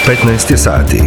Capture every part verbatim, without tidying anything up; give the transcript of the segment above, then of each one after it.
petnaest je sati.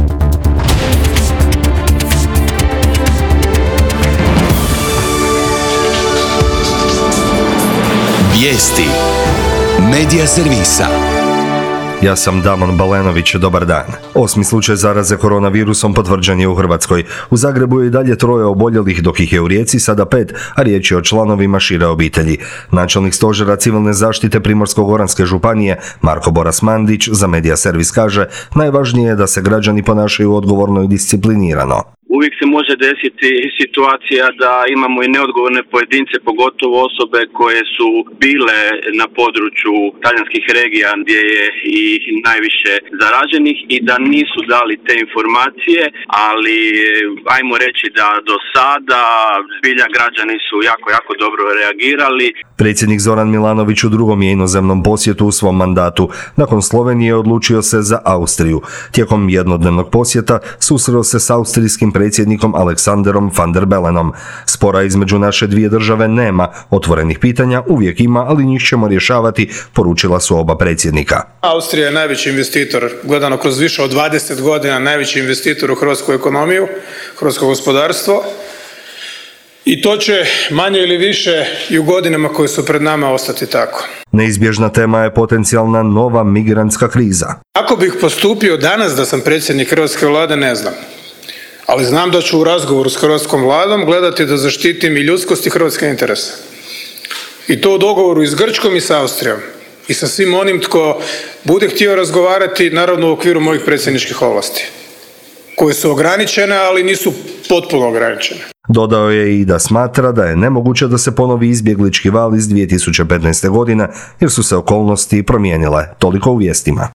Vijesti Medija servisa. Ja sam Damon Balenović, dobar dan. Osmi slučaj zaraze koronavirusom potvrđen je u Hrvatskoj. U Zagrebu je i dalje troje oboljelih, dok ih je u Rijeci sada pet, a riječ je o članovima šire obitelji. Načelnik stožera civilne zaštite Primorsko-goranske županije Marko Boras Mandić za Medija servis kaže: najvažnije je da se građani ponašaju odgovorno i disciplinirano. Uvijek se može desiti situacija da imamo i neodgovorne pojedince, pogotovo osobe koje su bile na području talijanskih regija gdje je i najviše zaraženih i da nisu dali te informacije, ali ajmo reći da do sada zbilja građani su jako, jako dobro reagirali. Predsjednik Zoran Milanović u drugom je inozemnom posjetu u svom mandatu. Nakon Slovenije odlučio se za Austriju. Tijekom jednodnevnog posjeta susreo se s austrijskim predsjednikom Aleksanderom van der Bellenom. Spora između naše dvije države nema, otvorenih pitanja uvijek ima, ali njih ćemo rješavati, poručila su oba predsjednika. Austrija je najveći investitor, gledano kroz više od dvadeset godina, najveći investitor u hrvatsku ekonomiju, hrvatsko gospodarstvo. I to će manje ili više i u godinama koje su pred nama ostati tako. Neizbježna tema je potencijalna nova migrantska kriza. Kako bih postupio danas da sam predsjednik hrvatske vlade, ne znam. Ali znam da ću u razgovoru s hrvatskom vladom gledati da zaštitim i ljudskost i hrvatske interese. I to u dogovoru i s Grčkom i s Austrijom. I sa svim onim tko bude htio razgovarati, naravno u okviru mojih predsjedničkih ovlasti, koje su ograničene, ali nisu potpuno ograničene. Dodao je i da smatra da je nemoguće da se ponovi izbjeglički val iz dvije tisuće petnaeste godine jer su se okolnosti promijenile. Toliko u vijestima.